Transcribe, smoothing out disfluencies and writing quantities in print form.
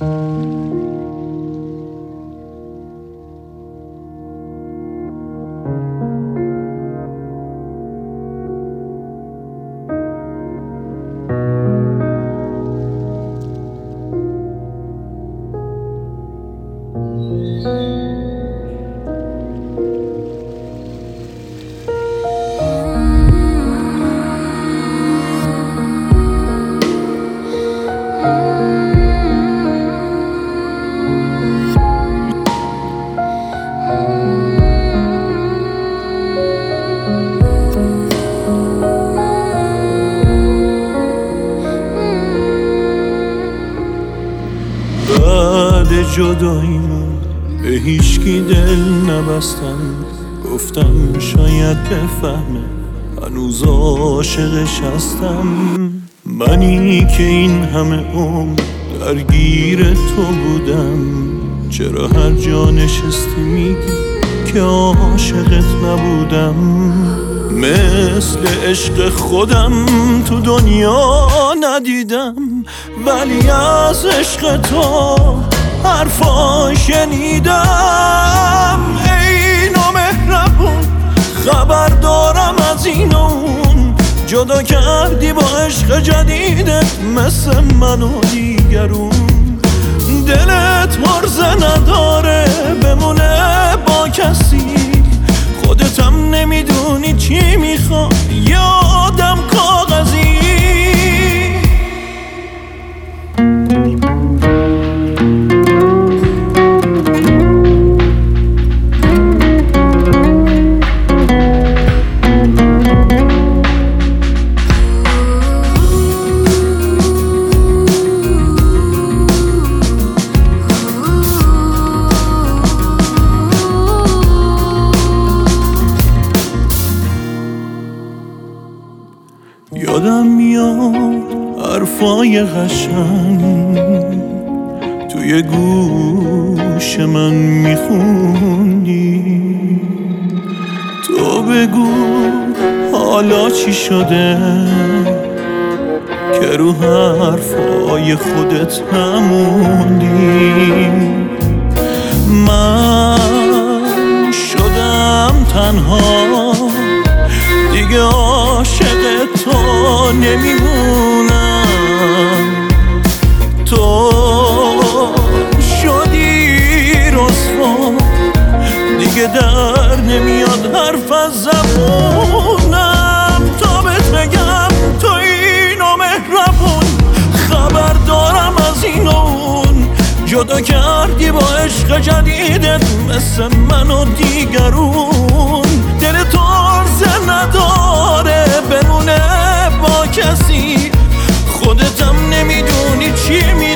بعد جداییمون به هیچکی دل نبستم، گفتم شاید بفهمه هنوز عاشقش هستم. منی که این همه عمر درگیر تو بودم، چرا هر جا نشستی میگی که عاشقت نبودم؟ مثل عشق خودم تو دنیا ندیدم، ولی از عشق تو حرفا شنیدم. ای نامهربون خبر دارم از این و اون، جدا کردی با عشق جدیدت مثل من و دیگرون. دلت مرزه نداره بمونه با کسی، خودتم نمیدونی چی میخوای یه آدم کاغذی. یادم میاد حرفای قشنگ توی گوش من میخوندی. تو بگو حالا چی شده که رو حرفای خودت نموندی. من شدم تنها دیگه عاشق تو نمیمونم، تو شدی رسوا دیگه در نمیاد حرف از زبونم. تا بهت بگم تو این نامهربون خبر دارم از این و اون، جدا کردی با عشق جدیدت مثل من و دیگرون. دل تو عرضه نداره بمونه با کسی، خودتم نمیدونی چی